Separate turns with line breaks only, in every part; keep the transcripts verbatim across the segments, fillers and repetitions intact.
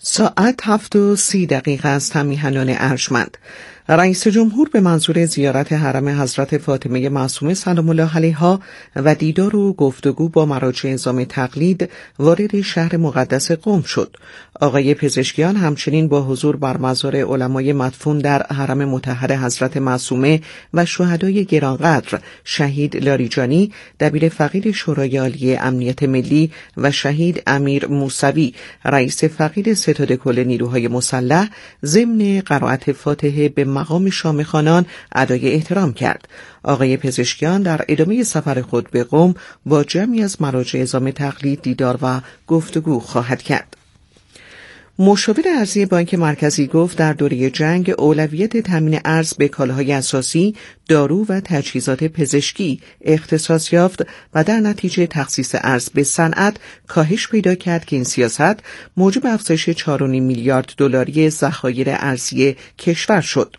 ساعت هفت و سی دقیقه است. هم میهنان ارجمند، رئیس جمهور به منظور زیارت حرم حضرت فاطمه معصومه سلام الله علیها و دیدار و گفتگو با مراجع نظام تقلید وارد شهر مقدس قم شد. آقای پزشکیان همچنین با حضور بر مزار علمای مدفون در حرم مطهر حضرت معصومه و شهدای گرانقدر شهید لاریجانی، دبیر فقید شورای عالی امنیت ملی و شهید امیر موسوی، رئیس فقید ستاد کل نیروهای مسلح، ضمن قرائت فاتحه به مقام شامخانان ادای احترام کرد. آقای پزشکیان در ادامه سفر خود به قم با جمعی از مراجع نظام تقلید دیدار و گفتگو خواهد کرد. مشاور ارضی بانک مرکزی گفت در دوره جنگ اولویت تامین ارز به کالاهای اساسی، دارو و تجهیزات پزشکی اختصاص یافت و در نتیجه تخصیص ارز به صنعت کاهش پیدا کرد که این سیاست موجب افزایش چهار و نیم میلیارد دلاری ذخایر ارزی کشور شد.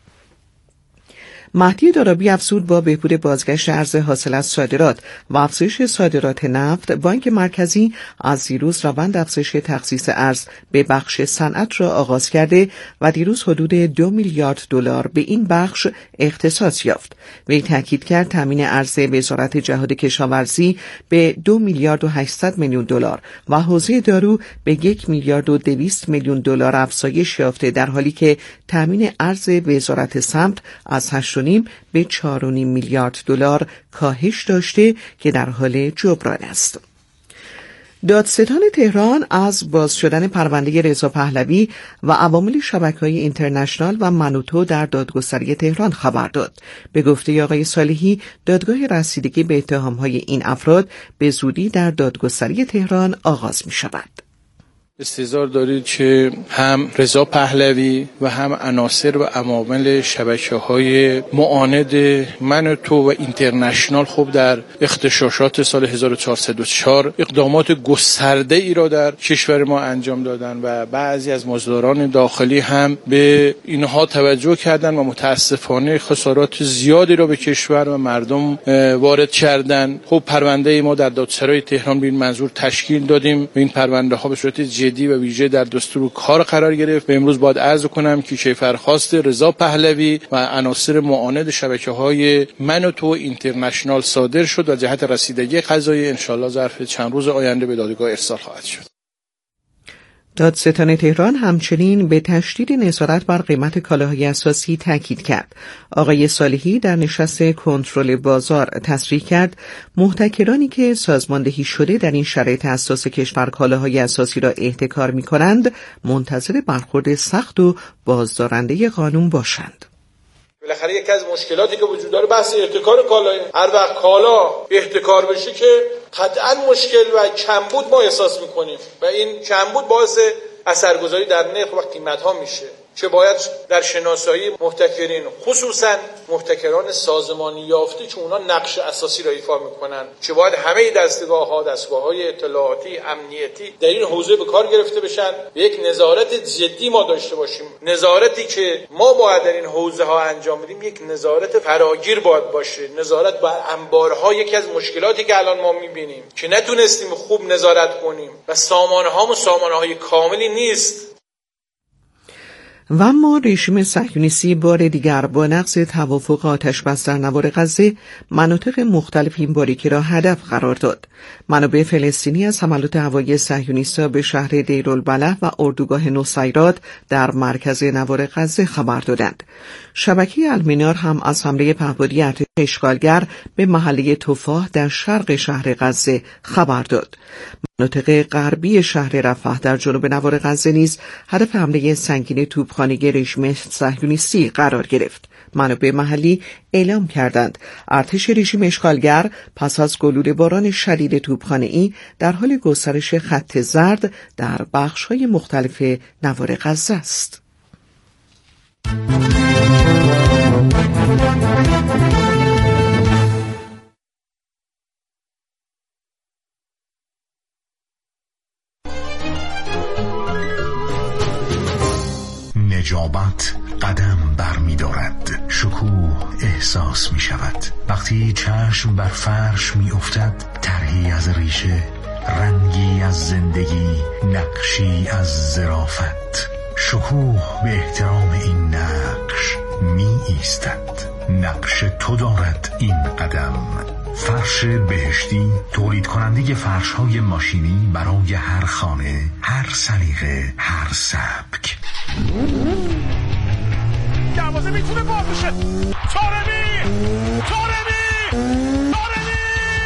مهدی دارابی افزود با بهبود بازگشت ارز حاصل از صادرات و افزایش صادرات نفت، بانک مرکزی از دیروز روند افزایش تخصیص ارز به بخش صنعت را آغاز کرده و دیروز حدود دو میلیارد دلار به این بخش اختصاص یافت. وی تاکید کرد تامین ارز وزارت جهاد کشاورزی به دو میلیارد و هشتصد میلیون دلار و حوزه دارو به یک میلیارد و دویست میلیون دلار افزایش یافته، در حالی که تامین ارز وزارت سمت از هشت و نیم به چهار و نیم میلیارد دلار کاهش داشته که در حال جبران است. دادستان تهران از باز شدن پرونده رضا پهلوی و عوامل شبکه‌های اینترنشنال و منوتو در دادگستری تهران خبر داد. به گفته آقای صالحی، دادگاه رسیدگی به اتهام‌های این افراد به زودی در دادگستری تهران آغاز می‌شود.
استحضار دارید که هم رضا پهلوی و هم عناصر و عوامل شبکه‌های معاند من تو و اینترنشنال خوب در اغتشاشات سال هزار و چهارصد و چهار اقدامات گسترده ای را در کشور ما انجام دادن و بعضی از مزدوران داخلی هم به اینها توجه کردند و متاسفانه خسارات زیادی را به کشور و مردم وارد کردند. خب پرونده ما در دادسرای تهران به این منظور تشکیل دادیم و این پرونده ها به صورت جدی و ویژه در دستور کار قرار گرفت و امروز باید عرض کنم که کیفرخواست رضا پهلوی و عناصر معاند شبکه‌های من و تو اینترنشنال صادر شد و جهت رسیدگی قضایی انشالله ظرف چند روز آینده به دادگاه ارسال خواهد شد.
دادستان تهران همچنین به تشدید نظارت بر قیمت کالاهای اساسی تاکید کرد. آقای صالحی در نشست کنترل بازار تصریح کرد محتکرانی که سازماندهی شده در این شرایط اساس کشور کالاهای اساسی را احتکار می کنند منتظر برخورد سخت و بازدارنده قانون باشند.
بالاخره یکی از مشکلاتی که وجود داره بحث احتکار کالاه. هر وقت کالا احتکار بشه که قطعا مشکل و کمبود ما احساس میکنیم و این کمبود باعث اثرگذاری در نرخ و قیمت‌ها میشه، که باید در شناسایی محتکرین خصوصا محتکران سازمانی یافته که اونا نقش اساسی را ایفا میکنن، که باید همه دستگاه‌ها، دستگاه‌های اطلاعاتی، امنیتی در این حوزه به کار گرفته بشن و یک نظارت جدی ما داشته باشیم. نظارتی که ما باید در این حوزه ها انجام بدیم یک نظارت فراگیر باید باشه. نظارت بر انبارها یکی از مشکلاتی که الان ما میبینیم که نتونستیم خوب نظارت کنیم و سامانه‌ها و سامانه‌های کاملی نیست.
و اما رژیم صهیونیستی بار دیگر با نقض توافق آتش‌بس در نوار غزه مناطق مختلف این باریکی را هدف قرار داد. منابع فلسطینی از حملات هوایی صهیونیست‌ها به شهر دیرالبلح و اردوگاه نصیرات در مرکز نوار غزه خبر دادند. شبکه المنار هم از حمله پهپادی ارتش اشغالگر به محله تفاح در شرق شهر غزه خبر داد. مناطق غربی شهر رفح در جنوب نوار غزه نیز هدف حمله سنگین توپخانه رژیم صهیونیستی قرار گرفت. منابع محلی اعلام کردند ارتش رژیم اشغالگر پس از گلوله باران شدید توپخانه‌ای در حال گسترش خط زرد در بخش‌های مختلف نوار غزه است.
نجابت قدم بر می دارد، شکوه احساس می شود. وقتی چشم بر فرش می افتد، طرحی از ریشه رنگی از زندگی، نقشی از ظرافت. شکوه به احترام این نقش می ایستد. نقش تو دارد این قدم. فرش بهشتی، تولید کننده فرش های ماشینی برای هر خانه، هر سلیقه، هر سبک.
دروازه میتونه باز بشه. طارمی طارمی طارمی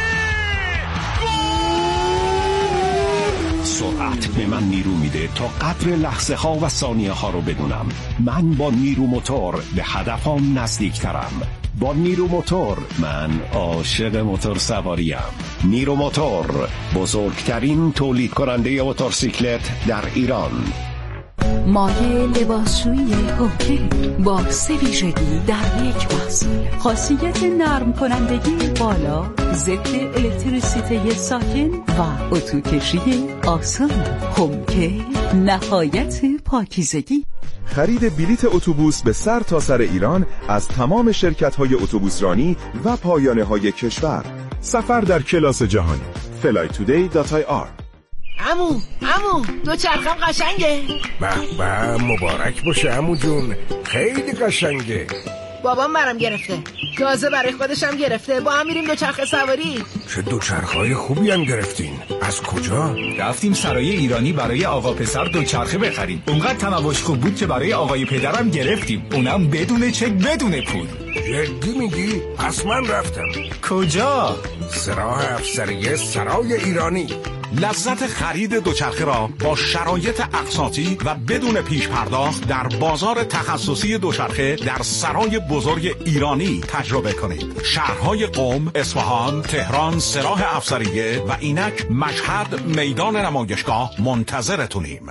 سرعت به من نیرو میده تا قدر لحظه ها و ثانیه ها رو بدونم. من با نیرو موتور به هدفم نزدیکترم. با نیرو موتور من عاشق موتور سواریم. نیرو موتور، بزرگترین تولید کننده موتورسیکلت در ایران.
مایه لباسشویی هوکی با سه ویژگی در یک محصول. خاصیت نرم کنندگی بالا، ضد الکتریسیته ساکن و اتوکشی آسان. هوکی نهایت پاکیزگی.
خرید بلیت اتوبوس به سر تا سر ایران از تمام شرکت‌های اتوبوسرانی و پایانه‌های کشور. سفر در کلاس جهانی. فلای تودی دات آی آر.
عمو عمو دو چرخم قشنگه.
به به مبارک باشه عمو جون، خیلی قشنگه.
بابام برام گرفته، تازه برای خودشم گرفته. با هم میریم دو چرخ سواری.
چه دو چرخهای خوبی هم گرفتین. از کجا؟
رفتیم سرای ایرانی برای آقا پسر دو چرخه بخریم. اونقدر تموش خوب بود که برای آقای پدرم گرفتیم، اونم بدون چک بدون پول.
جدی میگی؟ پس من رفتم.
کجا؟
سراح افسریه سرای ایرانی.
لذت خرید دوچرخه را با شرایط اقساطی و بدون پیش پرداخت در بازار تخصصی دوچرخه در سرای بزرگ ایرانی تجربه کنید. شهرهای قم، اصفهان، تهران، سراح افسریه و اینک مشهد میدان نمایشگاه منتظرتونیم.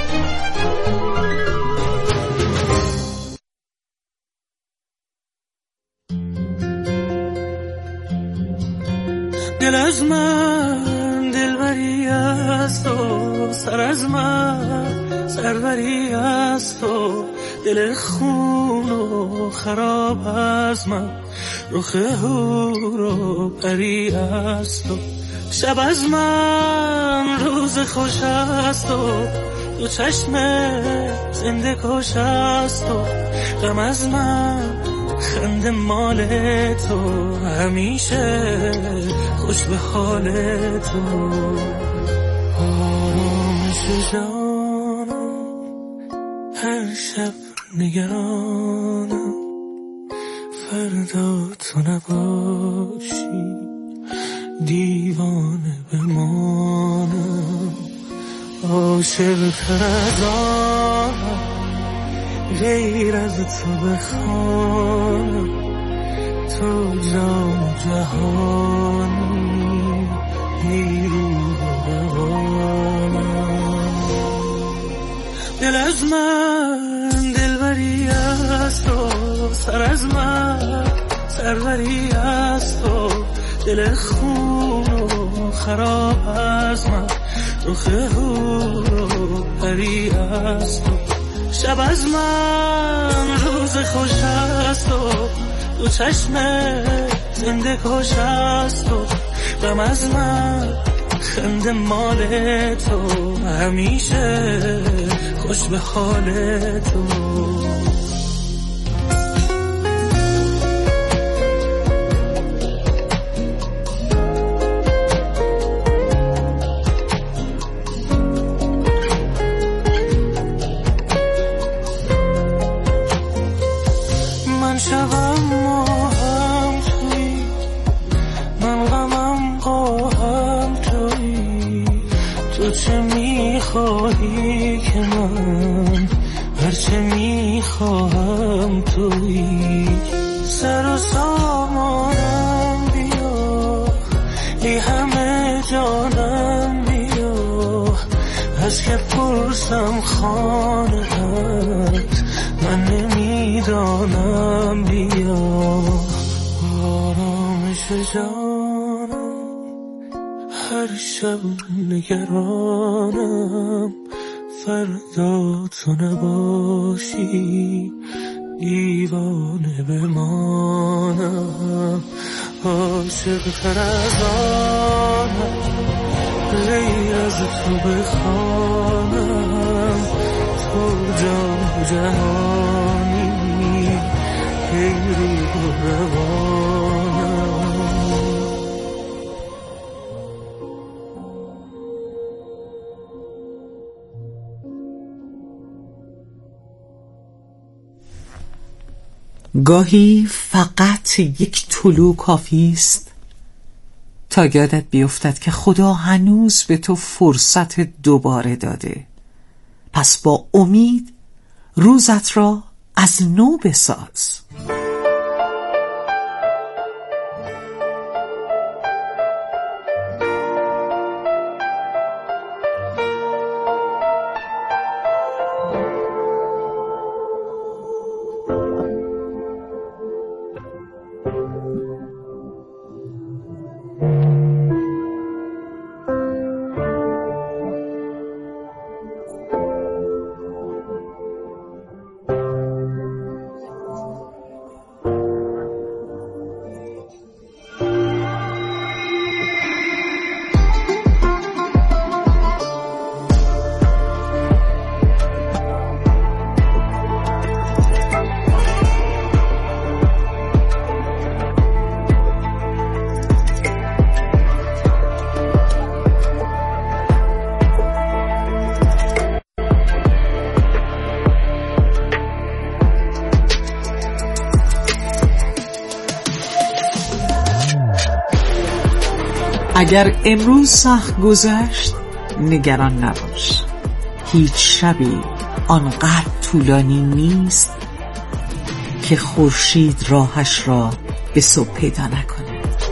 دل از من دلبری است و سر از من سروری است و دل خون و خراب از من رخ هور و پری است و شب از من روز خوش است و دو چشم زنده کش است و غم از من خنده مال تو همیشه خوش به حال تو. آرامش جانم هر شب نگرانم فردا تو نباشی دیوانه بمانم. عاشق تر از آنم غیر از تو بخوانم تو جان جهانی نیرو روانم. دل از من دلبری است و سر از من سروری است و دل خون و خراب از من رخ هور و پری است و شب از من روز خوش است و دو چشم زنده کش است و غم از من خنده مال تو همیشه خوش به حال تو. خواهی که من هرچه میخواهم تویی. سر و سامانم بیا ای همه جانم بیا از که پرسم خانه‌ات من نمیدانم بیا. آرامش جانم هر شب نگرانم فردا تو نباشی دیوانه بمانم. عاشق تر از آنم از تو بخوانم تو جان جهانی خیری و روانم.
گاهی فقط یک طلوع کافی است تا یادت بیفتد که خدا هنوز به تو فرصت دوباره داده. پس با امید روزت را از نو بساز. اگر امروز سخت گذشت نگران نباش، هیچ شبی آنقدر طولانی نیست که خورشید راهش را به صبح پیدا نکنه.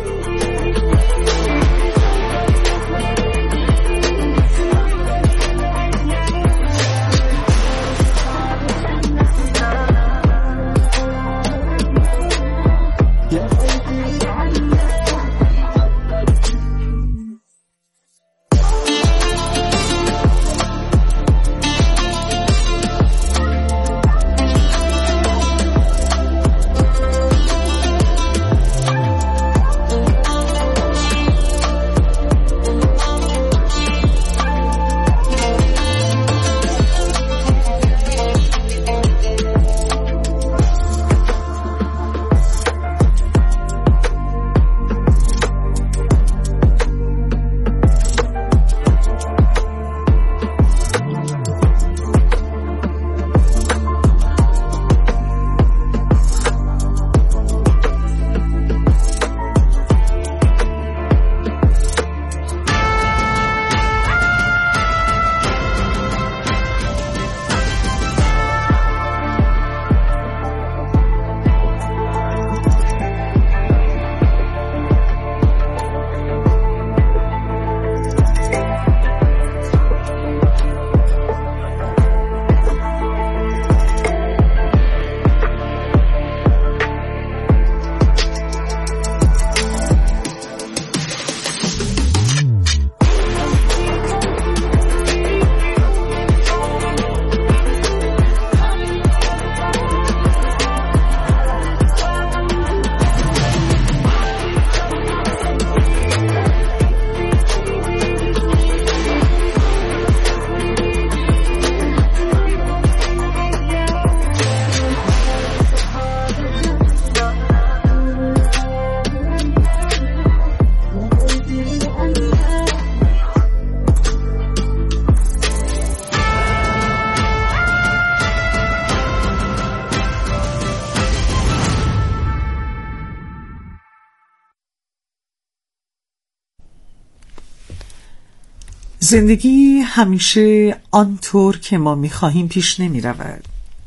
زندگی همیشه آنطور که ما می‌خواهیم پیش نمی‌رود،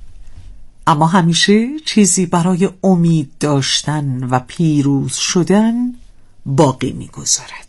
اما همیشه چیزی برای امید داشتن و پیروز شدن باقی می‌گذارد.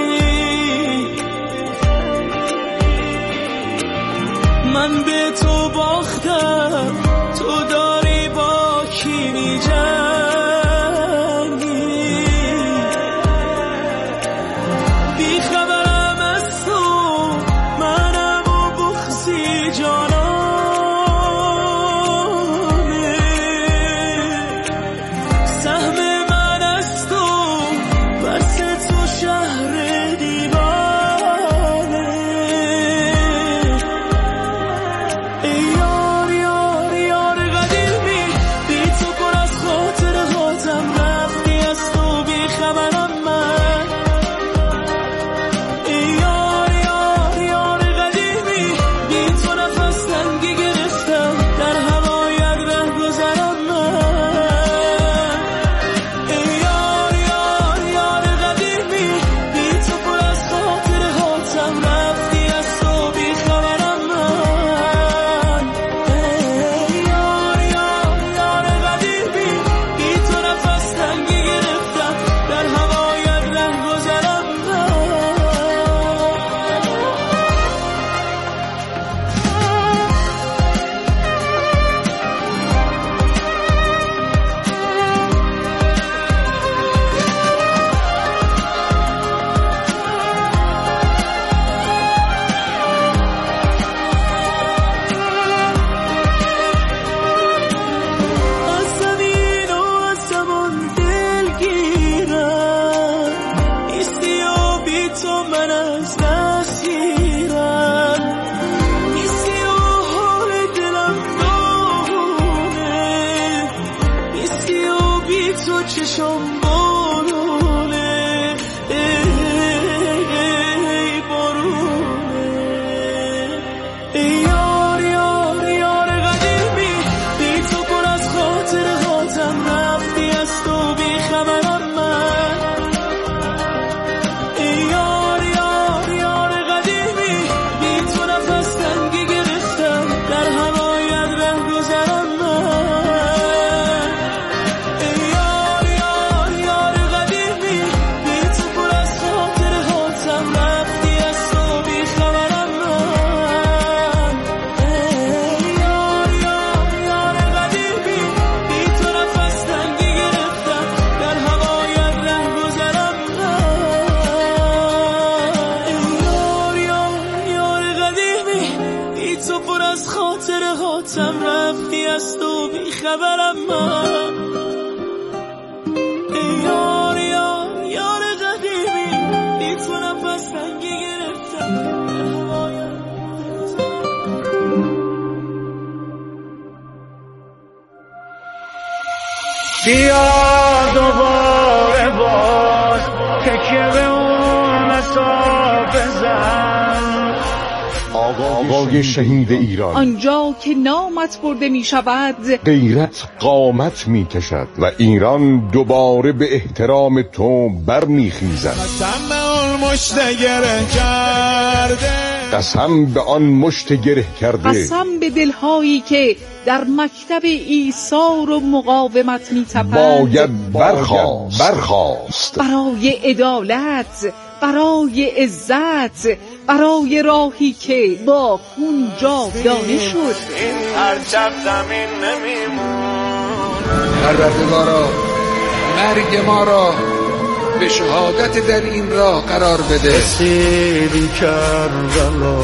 من به تو می جنگی، بی خبرم از تو منم و بغضی جانانه، سهم من از تو بس تو شهر دیوانه. ای یار یار یار قدیمی، بی تو پر از خاطره هاتم، رفتی از تو بی خبرم من. ای یار یار یار قدیمی، بی تو نفس تنگی گرفتم، در هوایت ره گذرم من. ای یار یار یار قدیمی، بی تو پر از خاطره هاتم، رفتی از تو بی خبرم من. ای یار یار یار قدیمی، بی تو نفس تنگی گرفتم، در هوایت ره گذرم من. از زمین و از زمان دلگیرم، نیستی و بی تو من از دست گیرم، نیستی و حال دلم داغونه، نیستی و بی تو چشم بارونه. ای بارونه. ای یار یار یار قدیمی، بی تو پر از خاطره هاتم، رفتی از تو بی خبرم من. ای یار یار یار قدیمی، بی تو نفس تنگی گرفتم، در هوایت ره گذرم من. ای یار یار یار قدیمی، بی تو پر از خاطره هاتم، رفتی از تو بی خبرم من. ای یار یار یار قدیمی، بی تو نفس تنگی گرفتم، در هوایت ره گذرم من. ای یار یار یار قدیمی، بی تو پر از خاطره هاتم، رفتی از تو بی خبرم من. ای یار یار یار قدیمی، بی تو نفس تنگی گرفتم، در هوایت
بیا دوباره باز تکیه به اون مساف بزن.
آقای شهید ایران،
آنجا که نامت برده می شود،
غیرت قامت می کشد و ایران دوباره به احترام تو برمی خیزد.
قسم به آن مشت گره کرده،
قسم به آن مشت گره کرده،
قسم به دلهایی که در مکتب ایثار و مقاومت می تپند،
باید برخاست برخاست
برای عدالت، برای عزت، برای راهی که با خون جاودانه شد.
این پرچم زمین نمیمونه.
پروردگارا مرگ ما را به شهادت در این راه قرار بده.
رسیدی کربلا،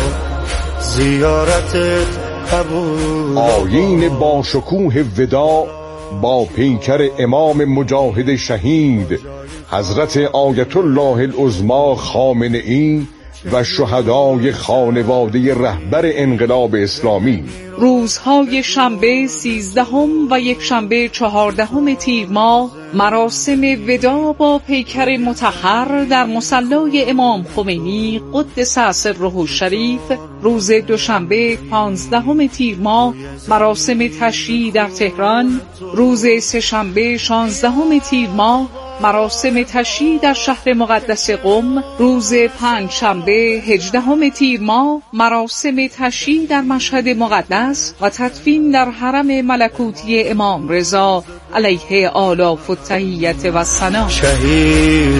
زیارتت قبول.
آیین با شکوه وداع با پیکر امام مجاهد شهید حضرت آیت الله العظمی خامنه‌ای و شهدای خانواده رهبر انقلاب اسلامی.
روزهای شنبه سیزدهم و یک شنبه چهاردهم تیر ماه مراسم وداع با پیکر مطهر در مصلی امام خمینی قدس سره الشریف. روز دوشنبه پانزدهم تیر ماه مراسم تشییع در تهران. روز سه‌شنبه شانزدهم تیر ماه مراسم تشییع در شهر مقدس قم. روز پنجشنبه هجدهم تیر ماه مراسم تشییع در مشهد مقدس و تدفین در حرم ملکوتی امام رضا علیه آلاف التحیت و ثنا.
شهید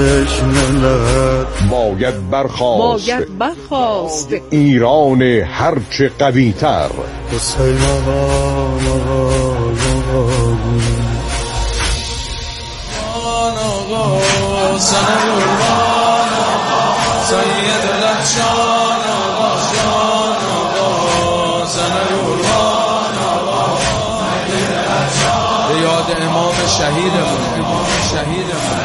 تشملت
باید برخاست
باید برخاست
ایران هرچه قوی تر.
حسین آقا آقا آقا
یاد امام شهیدمون امام شهیدمون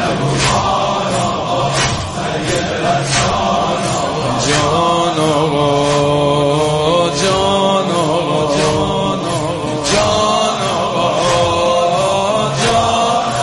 جان آقا جان آقا جان آقا جان آقا جان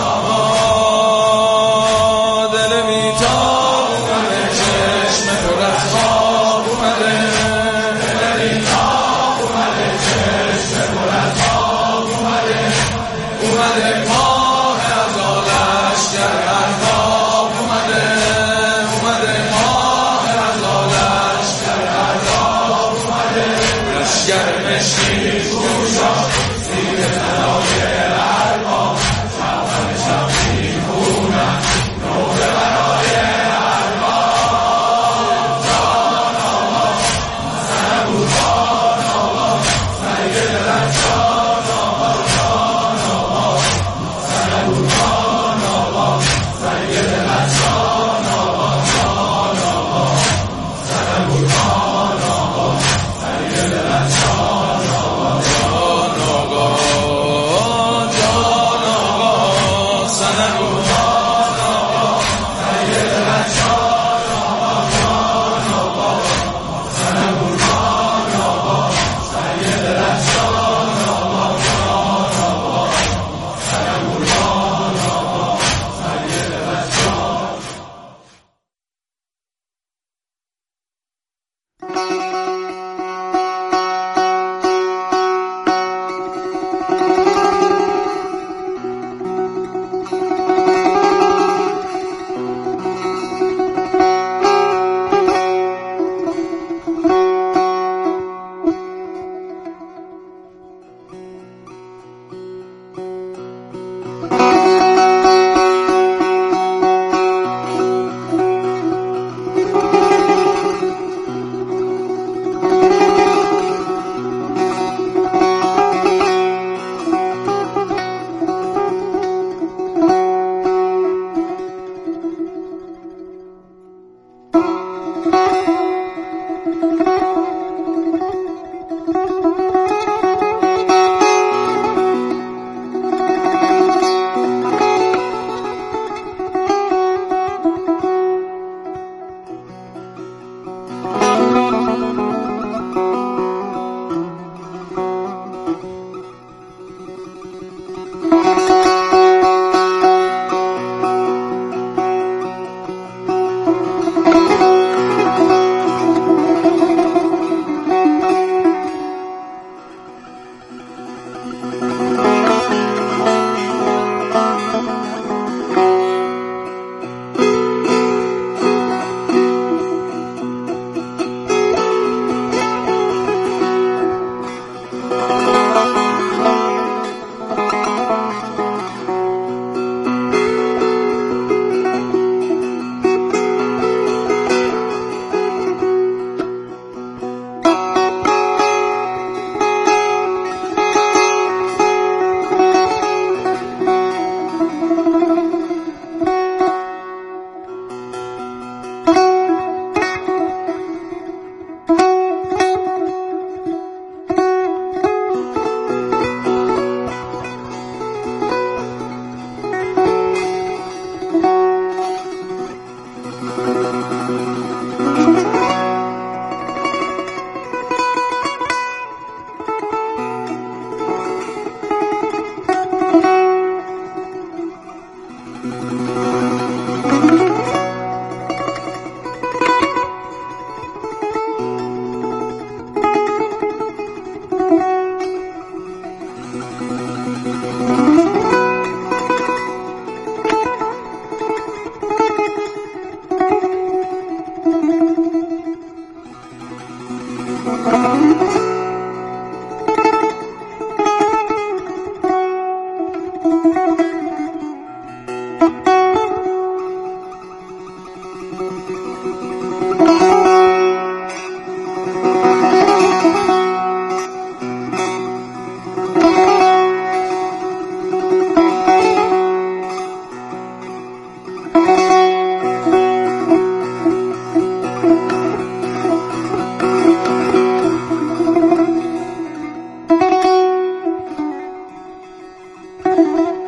آقا دل بیتاب اومده چشم پر از خواب اومده دل بیتاب اومده چشم پر از خواب اومده اومده ماه از آلش گر احباب اومده اومده ماه از آلش گر احباب اومده لشگر مشکی گوشا زیر صدای ارباب شبن شبی خونم نوبه برای ارباب جان آقا سنبو جان آقا سید لنجان آقا جان آقا سنبو جان آقا سید لنجان آقا جان آقا سنبو جان آقا سید لنجان آقا جان آقا جان آقا سنبو جان آقا سید لنجان آقا جان آقا سنبو جان آقا سید لنجان آقا جان آقا سنبو جان آقا سید لنجان.
Thank you.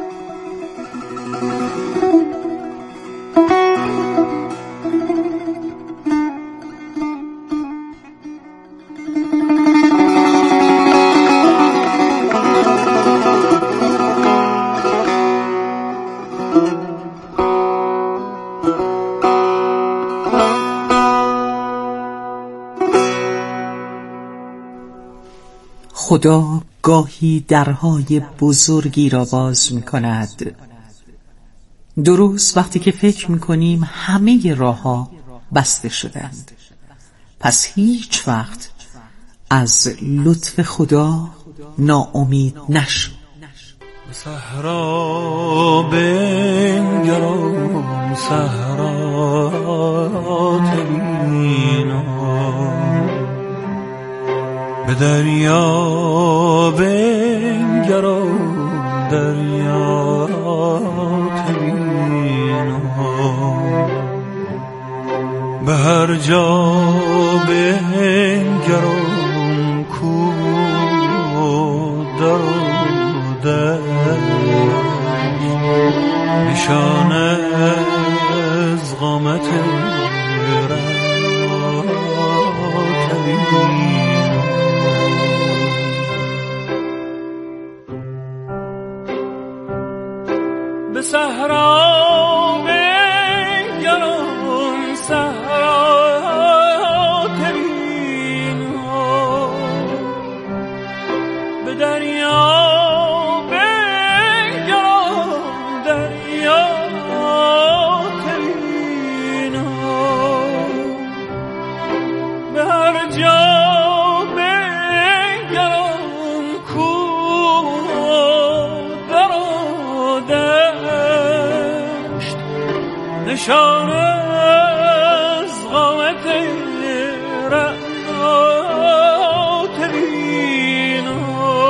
خدا گاهی درهای بزرگی را باز می کند. درست وقتی که فکر می کنیم همه راه‌ها بسته شدند. پس هیچ وقت از لطف خدا ناامید نشو.
صحرا بنگران صحرا تبینم، به دریا بنگران دریا تبینم، به هر جا بنگران کو در نشانه از قامت به صحرا بنگران صحرا تبینم، به دریا نشانه از قامت رعنا تبینم.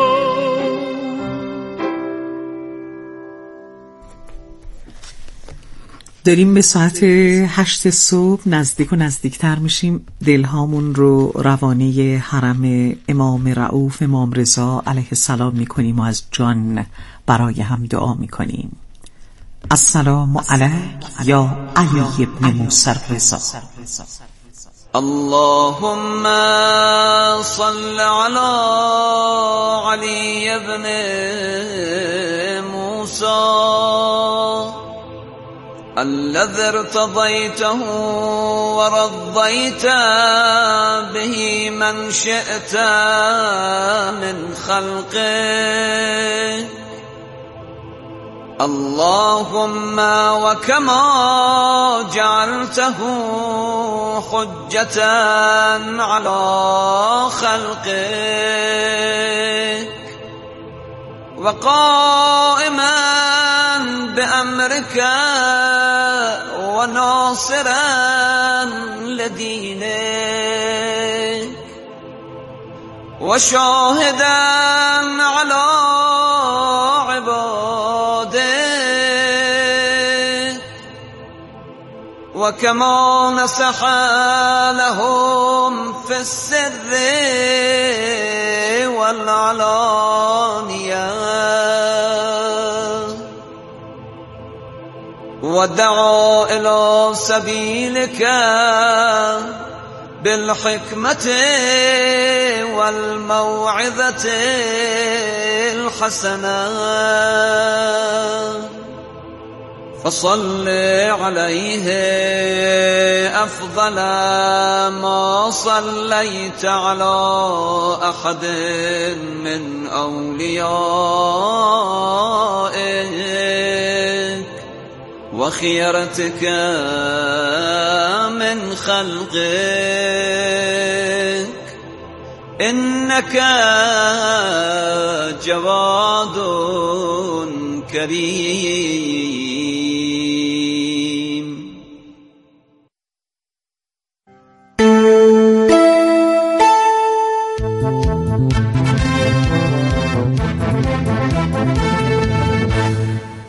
داریم به ساعت هشت صبح نزدیک و نزدیکتر میشیم. دلهامون رو روانه حرم امام رؤوف امام رضا علیه السلام میکنیم و از جان برای هم دعا میکنیم. السلام علیک یا علی ابن موسی الرضا.
اللهم صل على علي ابن موسى الذي ارتضيته ورضيت به من شئت من خلقك. اللهم وكما جعلته حجة على خلقك وقائما بأمرك وناصرا لدينك وشاهدا على وكما نصح لهم في السر والعلانية ودعا إلى سبيلك بالحكمة والموعظة الحسنة فصل عليه أفضل ما صليت على أحد من أوليائك وخيرتك من خلقك إنك جواد كريم.